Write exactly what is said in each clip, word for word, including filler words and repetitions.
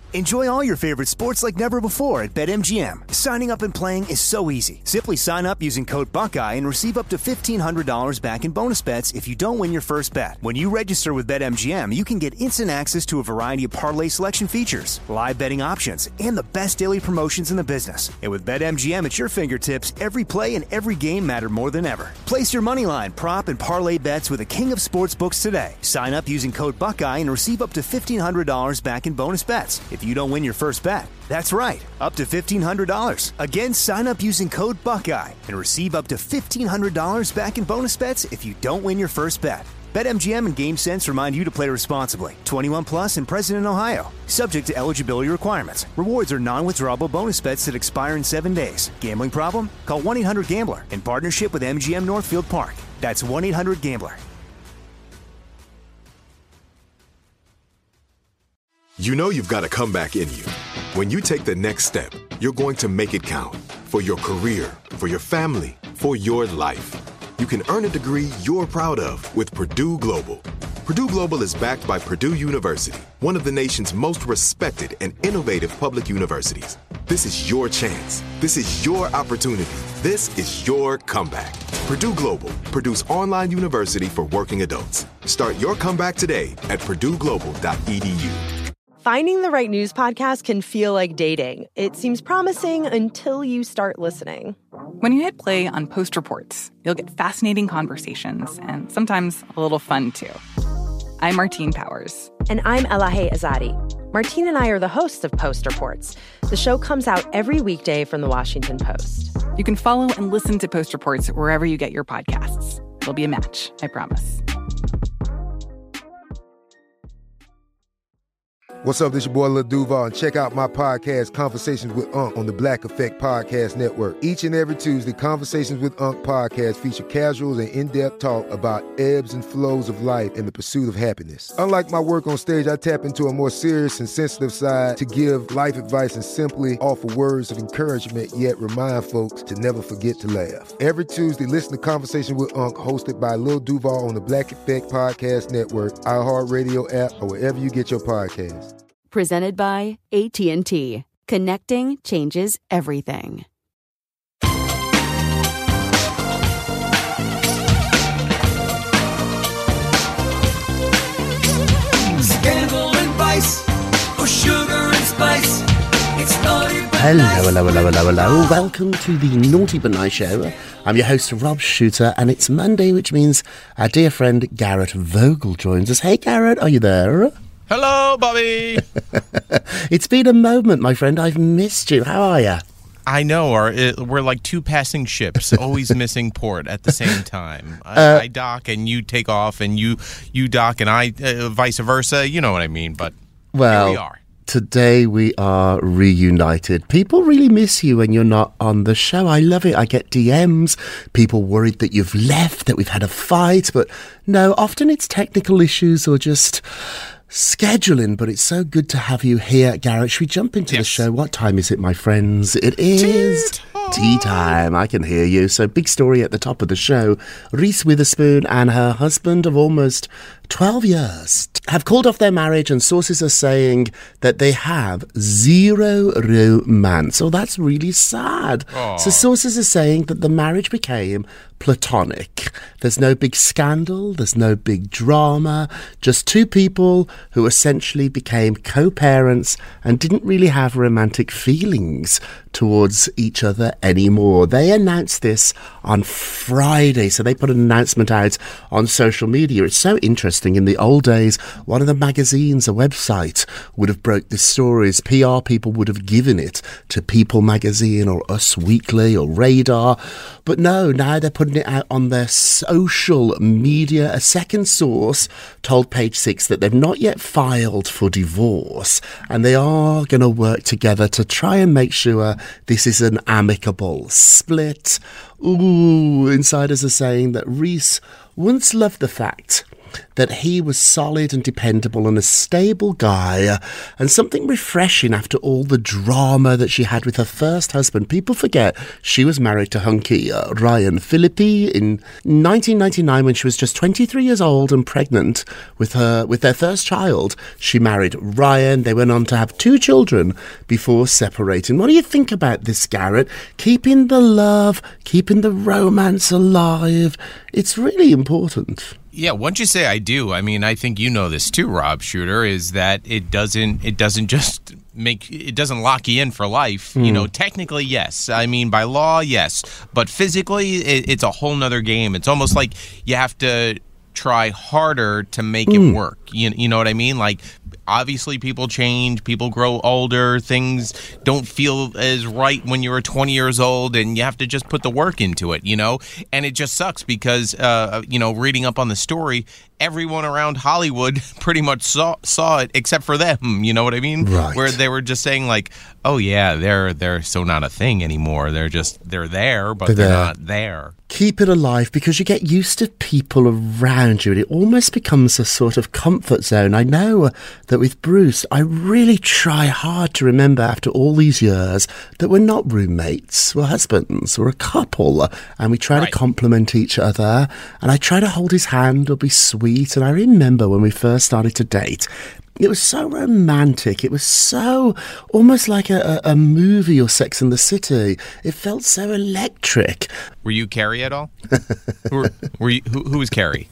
Enjoy all your favorite sports like never before at BetMGM. Signing up and playing is so easy. Simply sign up using code Buckeye and receive up to fifteen hundred dollars back in bonus bets if you don't win your first bet. When you register with BetMGM, you can get instant access to a variety of parlay selection features, live betting options, and the best daily promotions in the business. And with BetMGM at your fingertips, every play and every game matter more than ever. Place your moneyline, prop, and parlay bets with the king of sportsbooks today. Sign up using code Buckeye and receive up to fifteen hundred dollars back in bonus bets if you don't win your first bet. That's right, up to fifteen hundred dollars. Again, sign up using code Buckeye and receive up to fifteen hundred dollars back in bonus bets if you don't win your first bet. BetMGM and GameSense remind you to play responsibly. twenty-one plus and present in Ohio. Subject to eligibility requirements. Rewards are non-withdrawable bonus bets that expire in seven days. Gambling problem? Call one eight hundred gambler in partnership with M G M Northfield Park. That's one eight hundred gambler. You know you've got a comeback in you. When you take the next step, you're going to make it count. For your career, for your family, for your life. You can earn a degree you're proud of with Purdue Global. Purdue Global is backed by Purdue University, one of the nation's most respected and innovative public universities. This is your chance. This is your opportunity. This is your comeback. Purdue Global, Purdue's online university for working adults. Start your comeback today at purdue global dot e d u. Finding the right news podcast can feel like dating. It seems promising until you start listening. When you hit play on Post Reports, you'll get fascinating conversations and sometimes a little fun, too. I'm Martine Powers. And I'm Elahe Azadi. Martine and I are the hosts of Post Reports. The show comes out every weekday from the Washington Post. You can follow and listen to Post Reports wherever you get your podcasts. It'll be a match, I promise. What's up, this your boy Lil Duval, and check out my podcast, Conversations with Unc, on the Black Effect Podcast Network. Each and every Tuesday, Conversations with Unc podcast feature casual and in-depth talk about ebbs and flows of life and the pursuit of happiness. Unlike my work on stage, I tap into a more serious and sensitive side to give life advice and simply offer words of encouragement, yet remind folks to never forget to laugh. Every Tuesday, listen to Conversations with Unc, hosted by Lil Duval on the Black Effect Podcast Network, iHeartRadio app, or wherever you get your podcasts. Presented by A T and T. Connecting changes everything. Scandal and vice, or sugar and spice. It's naughty but Hello, nice. hello, hello, hello, hello. Welcome to the Naughty But Nice Show. I'm your host, Rob Shooter, and it's Monday, which means our dear friend Garrett Vogel joins us. Hey, Garrett, are you there? Hello, Bobby. It's been a moment, my friend. I've missed you. How are you? I know, or it, we're like two passing ships, always missing port at the same time. I, Uh, I dock and you take off, and you you dock and I uh, vice versa. You know what I mean? But Well, here we are. Today we are reunited. People really miss you when you're not on the show. I love it. I get D Ms. People worried that you've left, that we've had a fight. But no, often it's technical issues or just scheduling, but it's so good to have you here, Garrett. Should we jump into Yes. the show? What time is it, my friends? It is Tea time. tea time. I can hear you. So, big story at the top of the show. Reese Witherspoon and her husband of almost twelve years have called off their marriage, and sources are saying that they have zero romance. Oh, that's really sad. Aw. So sources are saying that the marriage became platonic. There's no big scandal, there's no big drama, just two people who essentially became co-parents and didn't really have romantic feelings towards each other anymore. They announced this on Friday, so they put an announcement out on social media. It's so interesting. In the old days, one of the magazines, a website, would have broke the stories. P R people would have given it to People Magazine or Us Weekly or Radar. But no, now they're putting it out on their social media. A second source told Page Six that they've not yet filed for divorce, and they are going to work together to try and make sure this is an amicable split. Ooh, insiders are saying that Reese once loved the fact that he was solid and dependable and a stable guy, and something refreshing after all the drama that she had with her first husband. People forget she was married to hunky uh, Ryan Phillippe in nineteen ninety-nine when she was just twenty-three years old and pregnant with her with their first child. She married Ryan. They went on to have two children before separating. What do you think about this, Garrett? Keeping the love, keeping the romance alive. It's really important. Yeah, once you say I do, I mean, I think you know this too, Rob Shooter, is that it doesn't it doesn't just make it doesn't lock you in for life. Mm. You know, technically, yes. I mean, by law, yes. But physically, it, it's a whole nother game. It's almost like you have to try harder to make mm. it work. You, you know what I mean? Like, obviously, people change, people grow older, things don't feel as right when you're twenty years old, and you have to just put the work into it, you know? And it just sucks because, uh, you know, reading up on the story, everyone around Hollywood pretty much saw saw it except for them, you know what I mean? Right. Where they were just saying like, oh yeah, they're they're so not a thing anymore. They're just, they're there, but they're, they're there. not there. Keep it alive because you get used to people around you and it almost becomes a sort of comfort zone. I know that with Bruce, I really try hard to remember after all these years that we're not roommates, we're husbands, we're a couple, and we try right. to complement each other, and I try to hold his hand or be sweet. And I remember when we first started to date, it was so romantic. It was so almost like a, a, a movie or Sex and the City. It felt so electric. Were you Carrie at all? who, were, were you, who, who was Carrie?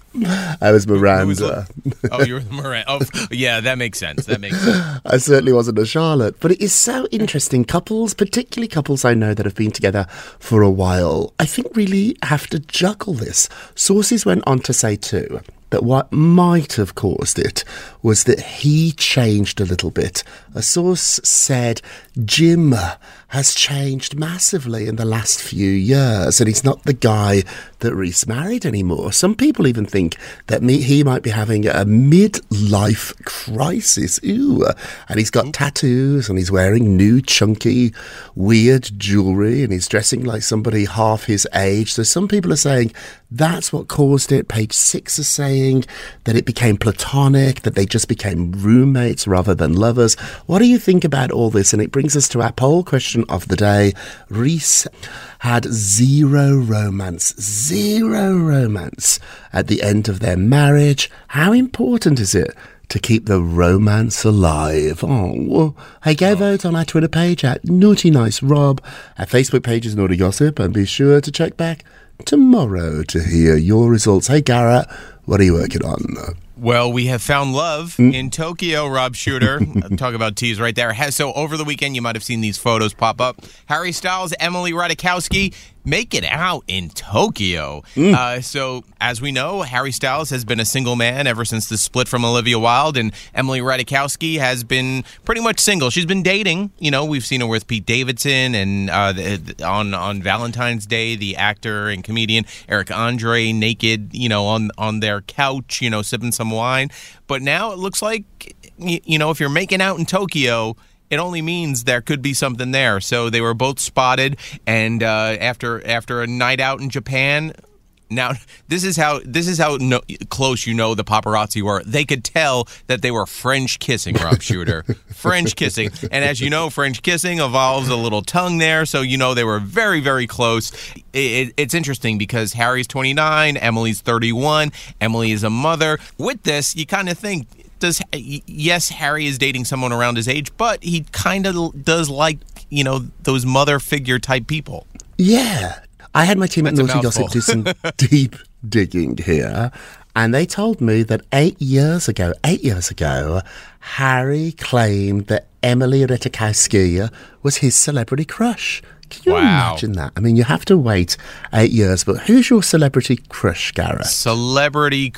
I was Miranda. Was oh, you were Miranda. Oh, yeah, that makes sense. That makes sense. I certainly wasn't a Charlotte. But it is so interesting. Couples, particularly couples I know that have been together for a while, I think really have to juggle this. Sources went on to say too that what might have caused it was that he changed a little bit. A source said Jim has changed massively in the last few years, and he's not the guy that Reese married anymore. Some people even think that me, he might be having a midlife crisis. Ooh, and he's got tattoos, and he's wearing new, chunky, weird jewellery, and he's dressing like somebody half his age. So some people are saying that's what caused it. Page six is saying that it became platonic, that they just became roommates rather than lovers. What do you think about all this? And it brings us to our poll question of the day. Reese had zero romance, zero romance at the end of their marriage. How important is it to keep the romance alive? Oh, well, hey, go vote on our Twitter page at Naughty Nice Rob. Our Facebook page is Naughty Gossip, and be sure to check back tomorrow to hear your results. Hey, Garrett, what are you working on? Well, we have found love mm. in Tokyo, Rob Shooter. Talk about tease right there. So over the weekend, you might have seen these photos pop up. Harry Styles, Emily Ratajkowski making out in Tokyo. Mm. Uh, so, as we know, Harry Styles has been a single man ever since the split from Olivia Wilde, and Emily Ratajkowski has been pretty much single. She's been dating. You know, we've seen her with Pete Davidson, and uh, the, on on Valentine's Day, the actor and comedian Eric Andre naked, you know, on on their couch, you know, sipping some wine. But now it looks like, you know, if you're making out in Tokyo, it only means there could be something there. So they were both spotted, and uh, after after a night out in Japan. Now, this is how this is how no, close you know the paparazzi were. They could tell that they were French kissing, Rob Shooter. French kissing. And as you know, French kissing involves a little tongue there, so you know they were very, very close. It, it, it's interesting because Harry's twenty-nine, Emily's thirty-one, Emily is a mother. With this, you kind of think, does yes, Harry is dating someone around his age, but he kind of does like, you know, those mother figure type people. Yeah. I had my team at Naughty Gossip do some deep digging here, and they told me that eight years ago, eight years ago, Harry claimed that Emily Ratajkowski was his celebrity crush. Can you wow. imagine that? I mean, you have to wait eight years, but who's your celebrity crush, Garrett? Celebrity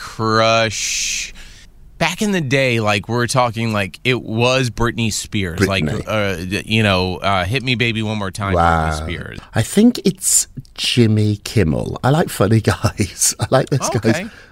crush. Back in the day, like, we're talking, like, it was Britney Spears. Britney. Like, uh, you know, uh, Hit Me Baby One More Time, wow. Britney Spears. I think it's Jimmy Kimmel. I like funny guys. I like those okay. guys.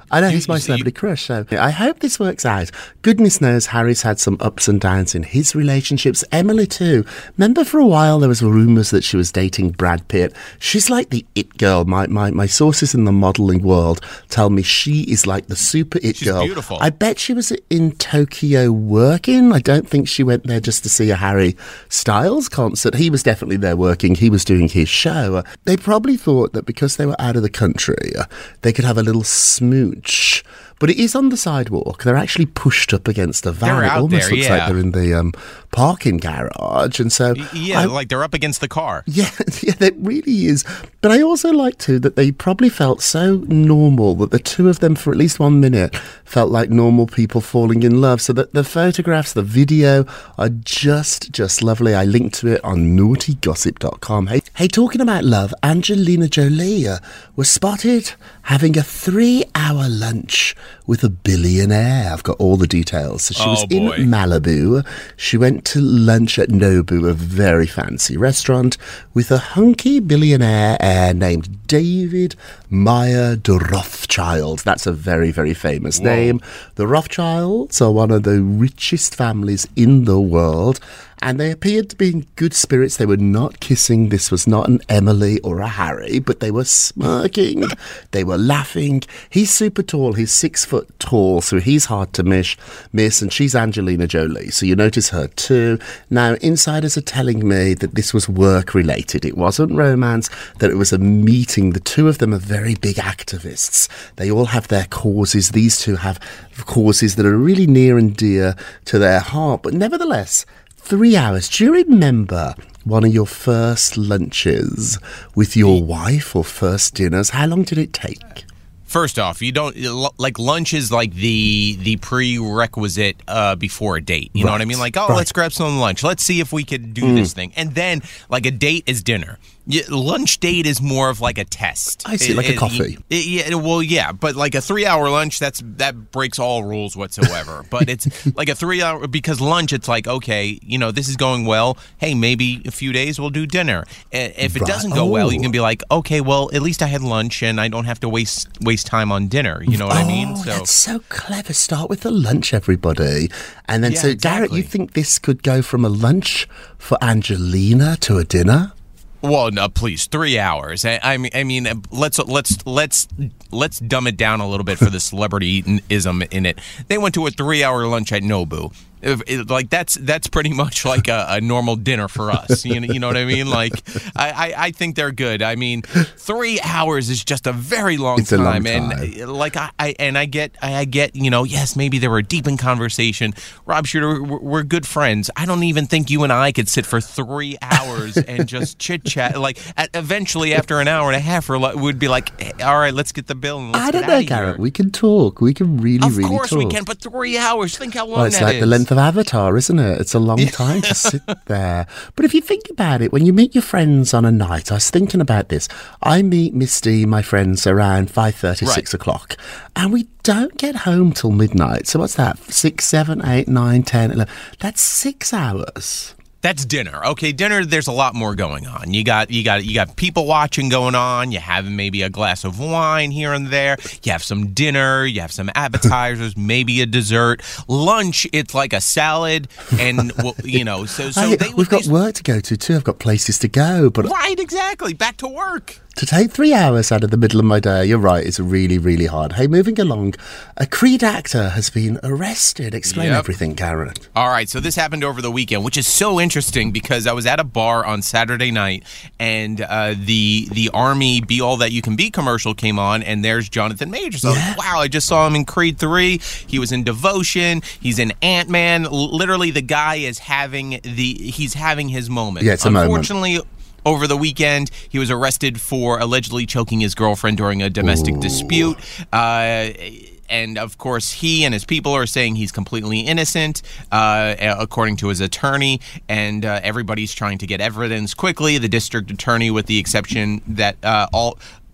I know, he's my celebrity crush, so I hope this works out. Goodness knows Harry's had some ups and downs in his relationships. Emily too. Remember for a while there was rumours that she was dating Brad Pitt. She's like the it girl. My, my, my sources in the modelling world tell me she is like the super it She's girl. beautiful. I bet she was in Tokyo working. I don't think she went there just to see a Harry Styles concert. He was definitely there working. He was doing his show. They probably thought that because they were out of the country, they could have a little smooch. But it is on the sidewalk. They're actually pushed up against a van. They're It out almost there, looks yeah. like they're in the um, parking garage. And so, Yeah, I- like they're up against the car. yeah, yeah, that really is. But I also like too that they probably felt so normal that the two of them, for at least one minute, felt like normal people falling in love. So that the photographs, the video are just, just lovely. I linked to it on naughty gossip dot com. Hey, hey, talking about love, Angelina Jolie uh, was spotted having a three-hour lunch with a billionaire. I've got all the details. So she Oh, was boy. in Malibu. She went to lunch at Nobu, a very fancy restaurant, with a hunky billionaire heir named David Meyer de Rothschild. That's a very, very famous name. The Rothschilds are one of the richest families in the world, and they appeared to be in good spirits. They were not kissing. This was not an Emily or a Harry, but they were smirking. They were laughing. He's super tall. He's six foot tall, so he's hard to miss, miss, and she's Angelina Jolie, so you notice her too. Now, insiders are telling me that this was work-related. It wasn't romance, that it was a meeting. The two of them are very big activists. They all have their causes. These two have causes that are really near and dear to their heart, but nevertheless, three hours. Do you remember one of your first lunches with your wife or first dinners? How long did it take? First off, you don't like lunch is like the the prerequisite uh, before a date. You know what I mean? Like, oh, right. let's grab some lunch. Let's see if we could do this thing. And then, like, a date is dinner. Yeah, lunch date is more of like a test. I see, It- like a it- coffee. it- yeah, well, yeah, but like a three-hour lunch, that's that breaks all rules whatsoever. But it's like a three-hour because lunch, it's like, okay, you know, this is going well. Hey, maybe a few days we'll do dinner. Uh, If it Right. doesn't go well, you Oh. can be like, okay, well, at least I had lunch and I don't have to waste waste time on dinner. You know what I mean? Oh, that's so clever. Start with the lunch, everybody. And then, Yeah, so, Garrett, exactly. you think this could go from a lunch for Angelina to a dinner? Well, no, please, three hours. I, I mean, I mean, let's let's let's let's dumb it down a little bit for the celebrityism in it. They went to a three-hour lunch at Nobu. If, it, like that's that's pretty much like a, a normal dinner for us. You know, you know what I mean? Like, I, I, I think they're good. I mean, three hours is just a very long It's a time, long time. and uh, like I, I and I get I get you know yes maybe they were deep in conversation. Rob Shooter, we're, we're good friends. I don't even think you and I could sit for three hours and just chit chat. Like at, eventually after an hour and a half, we're like, we'd be like, hey, all right, let's get the bill and let's I don't get know, outta Garrett. here. We can talk. We can really, Of really course talk. we can, but three hours. Think how long Well, it's that like is. the length of Avatar, isn't it? It's a long time to sit there. But if you think about it, when you meet your friends on a night, I was thinking about this. I meet Misty, my friends, around five thirty, Right. six o'clock, and we don't get home till midnight. So what's that? Six, seven, eight, nine, ten, eleven. That's six hours. That's dinner. Okay, dinner. There's a lot more going on. You got you got you got people watching going on. You have maybe a glass of wine here and there. You have some dinner. You have some appetizers, maybe a dessert. Lunch, it's like a salad, and well, you know. So so Hey, they, we've got they- work to go to too. I've got places to go, but right, exactly. Back to work. to take three hours out of the middle of my day, you're right, it's really, really hard. Hey, moving along, a Creed actor has been arrested. Explain Yep. everything, Garrett. All right, so this happened over the weekend, which is so interesting because I was at a bar on Saturday night, and uh, the the Army Be All That You Can Be commercial came on, and there's Jonathan Majors. I was like, wow, I just saw him in Creed three. He was in Devotion. He's in Ant-Man. L- literally, the guy is having the he's having his moment. Yeah, it's a moment. Unfortunately, over the weekend, he was arrested for allegedly choking his girlfriend during a domestic dispute. Uh, and, of course, he and his people are saying he's completely innocent, uh, according to his attorney. And uh, everybody's trying to get evidence quickly. The district attorney, with the exception that uh, all...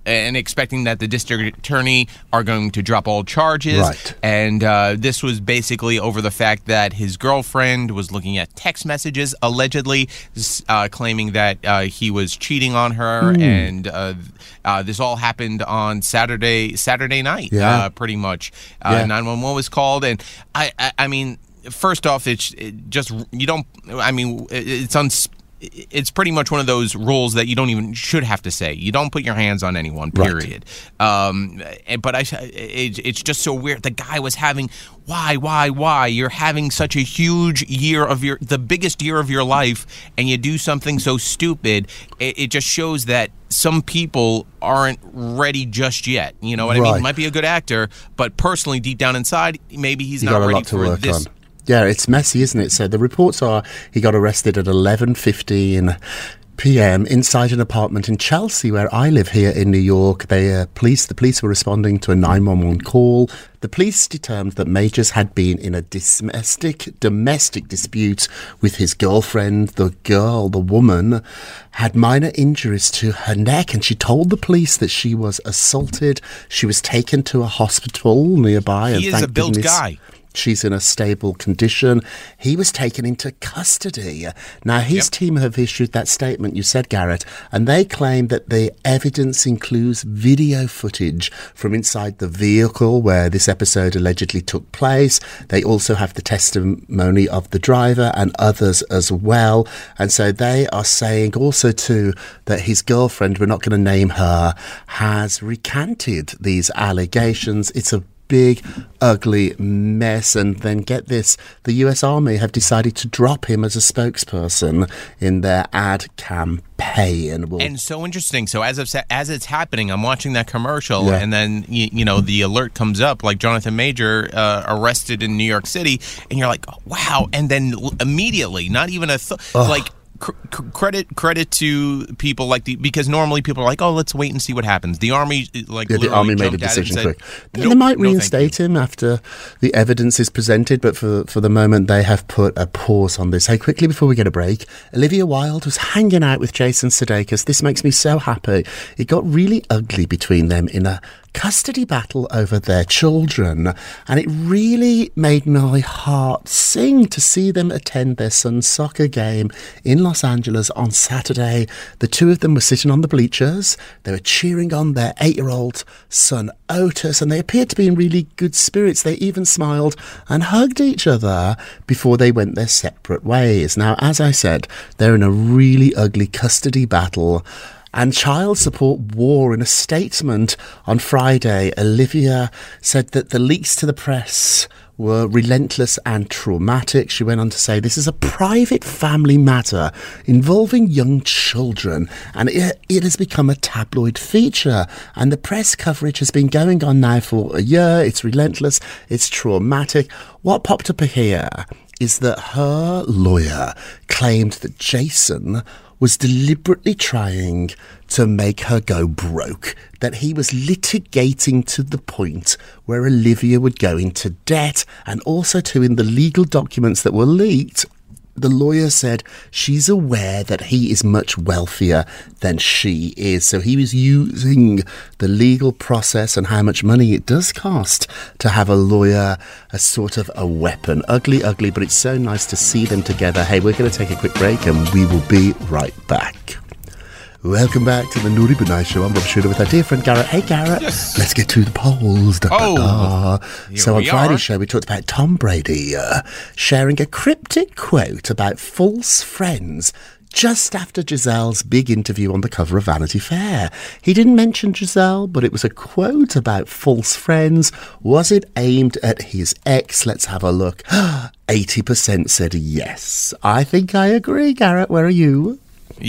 and expecting that the district attorney are going to drop all charges. Right. And uh, this was basically over the fact that his girlfriend was looking at text messages, allegedly uh, claiming that uh, he was cheating on her. Mm. And uh, uh, this all happened on Saturday Saturday night, yeah. uh, pretty much. Uh, yeah. nine one one was called. And I, I, I mean, first off, it's it just, you don't, I mean, it's uns. It's pretty much one of those rules that you don't even should have to say. You don't put your hands on anyone, period. Right. Um, but I, it, it's just so weird. The guy was having, why, why, why? You're having such a huge year of your, the biggest year of your life, and you do something so stupid. It, it just shows that some people aren't ready just yet. You know what right. I mean? He might be a good actor, but personally, deep down inside, maybe he's you not got a ready lot to for work this. On. Yeah, it's messy, isn't it? So the reports are he got arrested at eleven fifteen p.m. inside an apartment in Chelsea, where I live here in New York. They uh, police the police were responding to a nine one one call. The police determined that Majors had been in a domestic domestic dispute with his girlfriend. The girl, the woman, had minor injuries to her neck, and she told the police that she was assaulted. She was taken to a hospital nearby. He and is a built goodness, guy. She's in a stable condition. He was taken into custody. Now, his yep. team have issued that statement you said, Garrett, and they claim that the evidence includes video footage from inside the vehicle where this episode allegedly took place. They also have the testimony of the driver and others as well. And so they are saying also, too, that his girlfriend, we're not going to name her, has recanted these allegations. It's a big, ugly mess. And then get this, the U S Army have decided to drop him as a spokesperson in their ad campaign. We'll and so interesting. So as of as it's happening, I'm watching that commercial, yeah. and then you, you know the alert comes up, like Jonathan Major uh, arrested in New York City, and you're like, wow. And then immediately, not even a th- like. C- credit credit to people like the because normally people are like, oh, let's wait and see what happens. The army like yeah, the army made a decision quick. Nope, they might no, reinstate him after the evidence is presented, but for for the moment they have put a pause on this. Hey, quickly before we get a break, Olivia Wilde was hanging out with Jason Sudeikis. This makes me so happy. It got really ugly between them in a custody battle over their children, and it really made my heart sing to see them attend their son's soccer game in Los Angeles on Saturday. The two of them were sitting on the bleachers. They were cheering on their eight-year-old son Otis, and they appeared to be in really good spirits. They even smiled and hugged each other before they went their separate ways. Now, as I said, they're in a really ugly custody battle and child support war. In a statement on Friday, Olivia said that the leaks to the press were relentless and traumatic. She went on to say, this is a private family matter involving young children, and it, it has become a tabloid feature, and the press coverage has been going on now for a year. It's relentless, it's traumatic. What popped up here is that her lawyer claimed that Jason was deliberately trying to make her go broke, that he was litigating to the point where Olivia would go into debt, and also too in the legal documents that were leaked, the lawyer said she's aware that he is much wealthier than she is. So he was using the legal process and how much money it does cost to have a lawyer as sort of a weapon. Ugly, ugly, but it's so nice to see them together. Hey, we're going to take a quick break and we will be right back. Welcome back to the Naughty But Nice Show. I'm Rob Shooter with our dear friend Garrett. Hey, Garrett. Yes. Let's get to the polls. Da, oh. da, da. So on Friday's are. show, we talked about Tom Brady uh, sharing a cryptic quote about false friends just after Giselle's big interview on the cover of Vanity Fair. He didn't mention Giselle, but it was a quote about false friends. Was it aimed at his ex? Let's have a look. eighty percent said yes. I think I agree, Garrett. Where are you?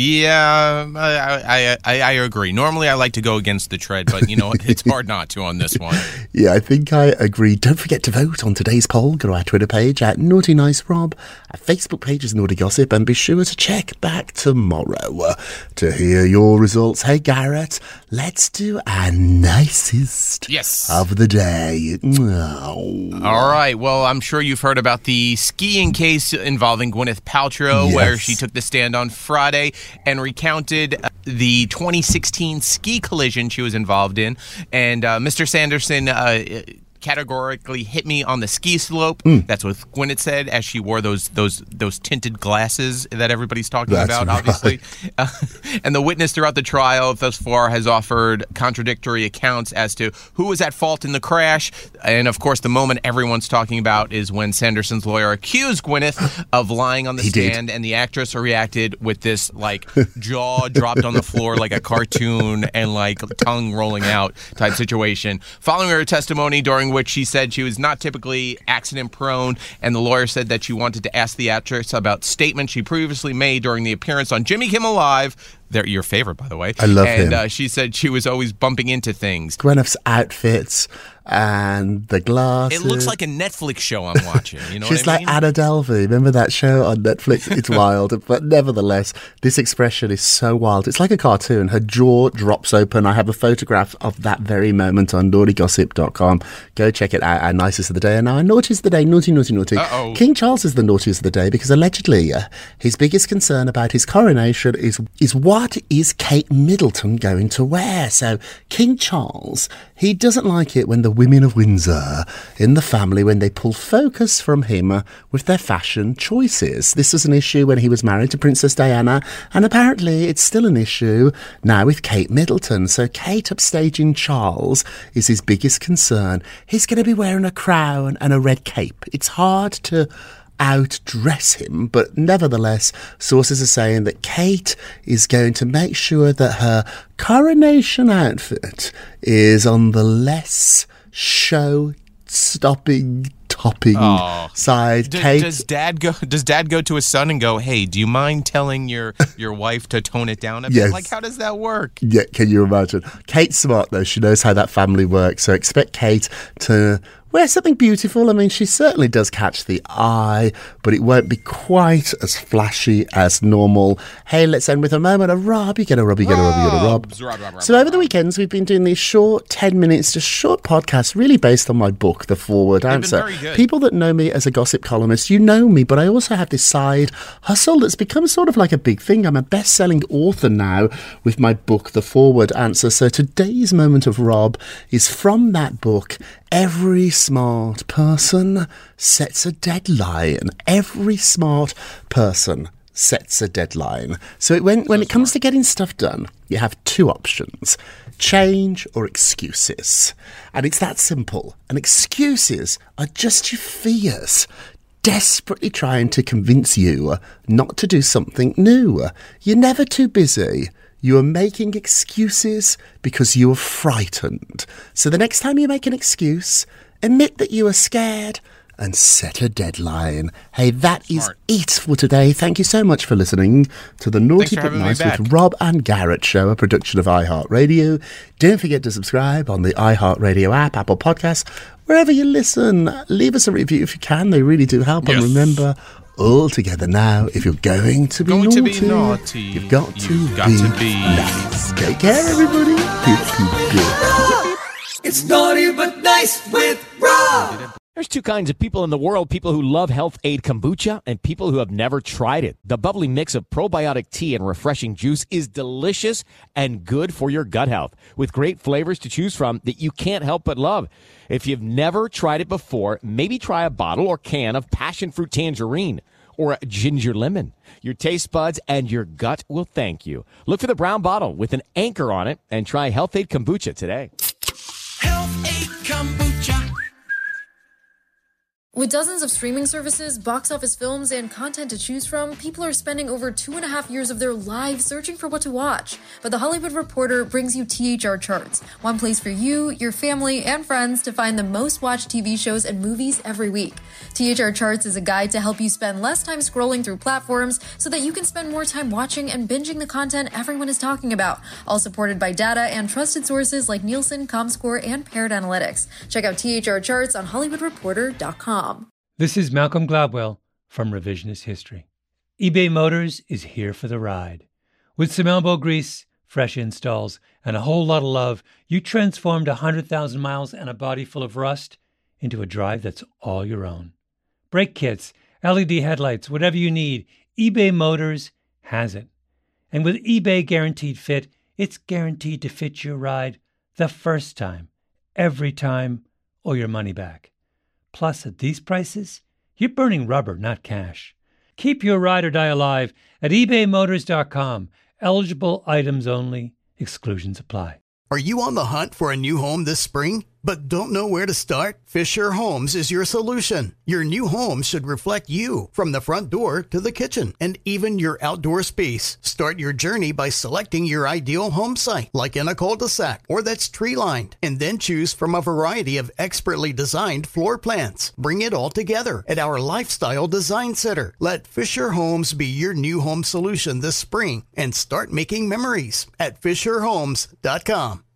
Yeah, I, I I I agree. Normally, I like to go against the trend, but you know it's hard not to on this one. Yeah, I think I agree. Don't forget to vote on today's poll. Go to our Twitter page at Naughty Nice Rob, our Facebook page is Naughty Gossip, and be sure to check back tomorrow uh, to hear your results. Hey, Garrett, let's do our nicest yes. of the day. Oh. All right. Well, I'm sure you've heard about the skiing case involving Gwyneth Paltrow, yes. where she took the stand on Friday. and recounted uh, the twenty sixteen ski collision she was involved in. And uh, Mister Sanderson uh, categorically hit me on the ski slope. Mm. That's what Gwyneth said as she wore those those those tinted glasses that everybody's talking That's about, right. obviously. Uh, and the witness throughout the trial thus far has offered contradictory accounts as to who was at fault in the crash. And, of course, the moment everyone's talking about is when Sanderson's lawyer accused Gwyneth of lying on the He stand, did. and the actress reacted with this, like, jaw dropped on the floor like a cartoon and, like, tongue rolling out type situation. Following her testimony, during which she said she was not typically accident prone, and the lawyer said that she wanted to ask the actress about statements she previously made during the appearance on Jimmy Kimmel Live. They're your favorite, by the way. I love and, him. And uh, she said she was always bumping into things. Gwyneth's outfits and the glasses. It looks like a Netflix show I'm watching. You know She's what I like mean? Anna Delvey. Remember that show on Netflix? It's wild. But nevertheless, this expression is so wild. It's like a cartoon. Her jaw drops open. I have a photograph of that very moment on naughty gossip dot com. Go check it out. Our nicest of the day. And our naughtiest of the day. Naughty, naughty, naughty. Uh-oh. King Charles is the naughtiest of the day because allegedly uh, his biggest concern about his coronation is, is what is Kate Middleton going to wear? So King Charles, he doesn't like it when the women of Windsor in the family, when they pull focus from him uh, with their fashion choices. This was an issue when he was married to Princess Diana, and apparently it's still an issue now with Kate Middleton. So Kate upstaging Charles is his biggest concern. He's going to be wearing a crown and a red cape. It's hard to outdress him, but nevertheless, sources are saying that Kate is going to make sure that her coronation outfit is on the less show-stopping, topping Oh. side. D- Kate, does dad go? Does dad go to his son and go, "Hey, do you mind telling your your wife to tone it down a bit?" Yes. Like, how does that work? yeah, can you imagine? Kate's smart though. She knows how that family works. So expect Kate to wear something beautiful. I mean, she certainly does catch the eye, but it won't be quite as flashy as normal. Hey, let's end with a moment of Rob. You get a Rob, you get a Rob, you get a Rob. Robs, Rob, Rob, Rob, So over Rob. the weekends, we've been doing these short ten minutes, just short podcasts, really based on my book, The Forward been Answer. very good. People that know me as a gossip columnist, you know me, but I also have this side hustle that's become sort of like a big thing. I'm a best-selling author now with my book, The Forward Answer. So today's moment of Rob is from that book. Every smart person sets a deadline. Every smart person sets a deadline. So it, when, when it comes to getting stuff done, you have two options: change or excuses. And it's that simple. And excuses are just your fears desperately trying to convince you not to do something new. You're never too busy. You are making excuses because you are frightened. So the next time you make an excuse, admit that you are scared and set a deadline. Hey, that Smart. is it for today. Thank you so much for listening to the Naughty for But having me Nice back. with Rob and Garrett show, a production of iHeartRadio. Don't forget to subscribe on the iHeartRadio app, Apple Podcasts, wherever you listen. Leave us a review if you can. They really do help. Yes. And remember, all together now, if you're going to be Going naughty, to be naughty, you've got to, you've got be, to be nice. Take care, everybody. Good, good, good. It's naughty but nice with Rob. There's two kinds of people in the world, people who love Health Aid Kombucha and people who have never tried it. The bubbly mix of probiotic tea and refreshing juice is delicious and good for your gut health, with great flavors to choose from that you can't help but love. If you've never tried it before, maybe try a bottle or can of passion fruit tangerine or a ginger lemon. Your taste buds and your gut will thank you. Look for the brown bottle with an anchor on it and try Health Aid Kombucha today. Health Aid Kombucha. With dozens of streaming services, box office films, and content to choose from, people are spending over two and a half years of their lives searching for what to watch. But The Hollywood Reporter brings you T H R Charts, one place for you, your family, and friends to find the most watched T V shows and movies every week. T H R Charts is a guide to help you spend less time scrolling through platforms so that you can spend more time watching and binging the content everyone is talking about, all supported by data and trusted sources like Nielsen, Comscore, and Paired Analytics. Check out T H R Charts on hollywood reporter dot com. This is Malcolm Gladwell from Revisionist History. eBay Motors is here for the ride. With some elbow grease, fresh installs, and a whole lot of love, you transformed one hundred thousand miles and a body full of rust into a drive that's all your own. Brake kits, L E D headlights, whatever you need, eBay Motors has it. And with eBay Guaranteed Fit, it's guaranteed to fit your ride the first time, every time, or your money back. Plus, at these prices, you're burning rubber, not cash. Keep your ride or die alive at ebay motors dot com. Eligible items only. Exclusions apply. Are you on the hunt for a new home this spring, but don't know where to start? Fisher Homes is your solution. Your new home should reflect you, from the front door to the kitchen, and even your outdoor space. Start your journey by selecting your ideal home site, like in a cul-de-sac or that's tree-lined, and then choose from a variety of expertly designed floor plans. Bring it all together at our Lifestyle Design Center. Let Fisher Homes be your new home solution this spring and start making memories at fisher homes dot com.